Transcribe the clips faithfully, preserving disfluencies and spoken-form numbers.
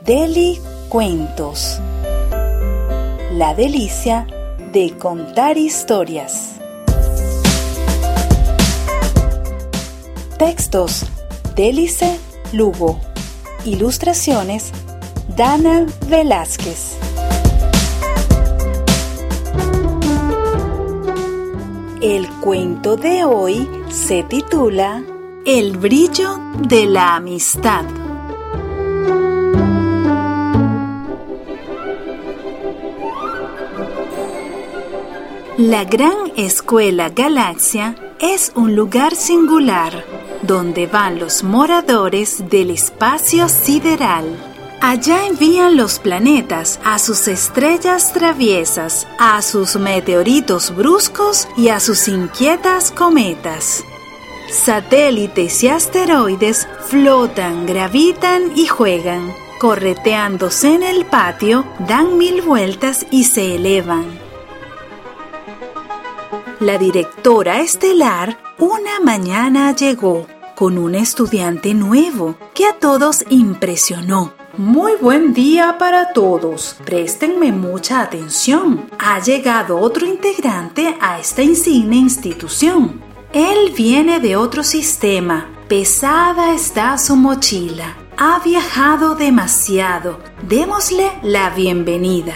Deli Cuentos. La delicia de contar historias. Textos: Délice Lugo. Ilustraciones: Dana Velázquez. El cuento de hoy se titula El brillo de la amistad. La Gran Escuela Galaxia es un lugar singular, donde van los moradores del espacio sideral. Allá envían los planetas a sus estrellas traviesas, a sus meteoritos bruscos y a sus inquietas cometas. Satélites y asteroides flotan, gravitan y juegan. Correteándose en el patio, dan mil vueltas y se elevan. La directora estelar una mañana llegó con un estudiante nuevo que a todos impresionó. Muy buen día para todos. Préstenme mucha atención. Ha llegado otro integrante a esta insigne institución. Él viene de otro sistema. Pesada está su mochila. Ha viajado demasiado. Démosle la bienvenida.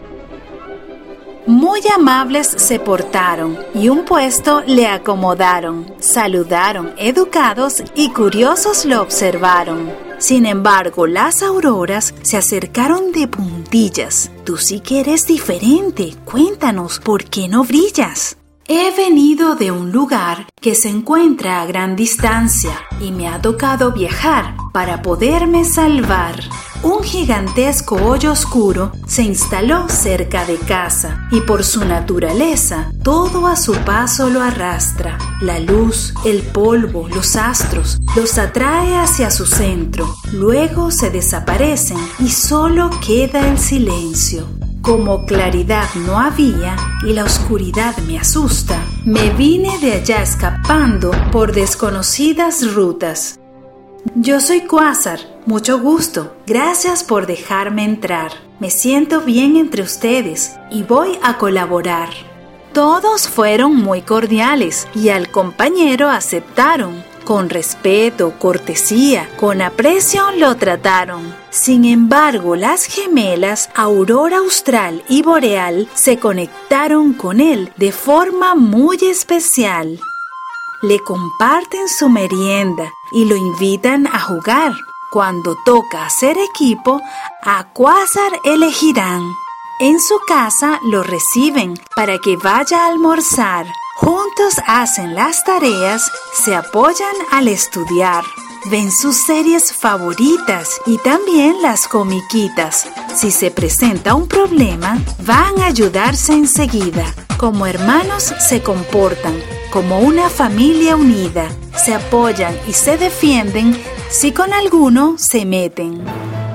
Muy amables se portaron y un puesto le acomodaron. Saludaron, educados y curiosos lo observaron. Sin embargo, las auroras se acercaron de puntillas. Tú sí que eres diferente. Cuéntanos, ¿por qué no brillas? He venido de un lugar que se encuentra a gran distancia y me ha tocado viajar para poderme salvar. Un gigantesco hoyo oscuro se instaló cerca de casa y por su naturaleza todo a su paso lo arrastra. La luz, el polvo, los astros los atrae hacia su centro. Luego se desaparecen y solo queda el silencio. Como claridad no había y la oscuridad me asusta, me vine de allá escapando por desconocidas rutas. Yo soy Quasar, mucho gusto, gracias por dejarme entrar. Me siento bien entre ustedes y voy a colaborar. Todos fueron muy cordiales y al compañero aceptaron. Con respeto, cortesía, con aprecio lo trataron. Sin embargo, las gemelas Aurora Austral y Boreal se conectaron con él de forma muy especial. Le comparten su merienda y lo invitan a jugar. Cuando toca hacer equipo, a Quasar elegirán. En su casa lo reciben para que vaya a almorzar. Juntos hacen las tareas, se apoyan al estudiar. Ven sus series favoritas y también las comiquitas. Si se presenta un problema, van a ayudarse enseguida. Como hermanos se comportan, como una familia unida. Se apoyan y se defienden si con alguno se meten.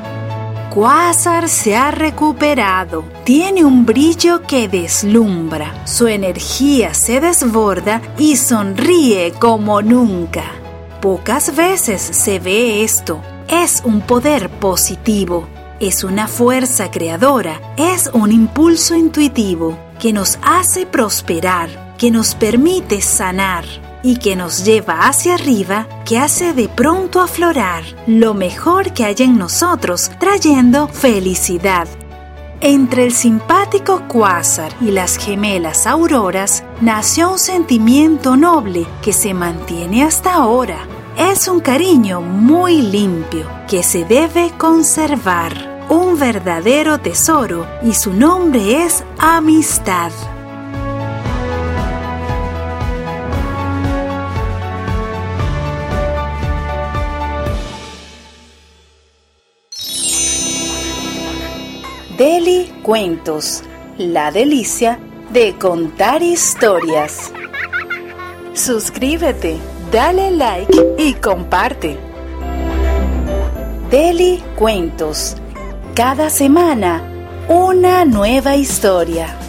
Quasar se ha recuperado. Tiene un brillo que deslumbra. Su energía se desborda y sonríe como nunca. Pocas veces se ve esto. Es un poder positivo. Es una fuerza creadora. Es un impulso intuitivo que nos hace prosperar, que nos permite sanar y que nos lleva hacia arriba, que hace de pronto aflorar lo mejor que hay en nosotros, trayendo felicidad. Entre el simpático Quasar y las gemelas auroras nació un sentimiento noble que se mantiene hasta ahora. Es un cariño muy limpio que se debe conservar, un verdadero tesoro, y su nombre es amistad. Deli Cuentos, la delicia de contar historias. Suscríbete, dale like y comparte. Deli Cuentos, cada semana una nueva historia.